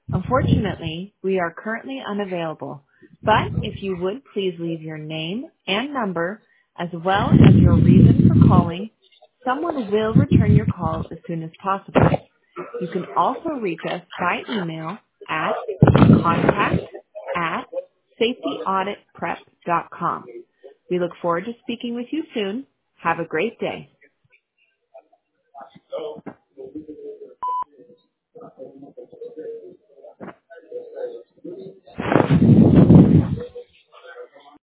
Unfortunately, we are currently unavailable, but if you would please leave your name and number as well as your reason for calling, someone will return your call as soon as possible. You can also reach us by email at contact@safetyauditprep.com. We look forward to speaking with you soon. Have a great day.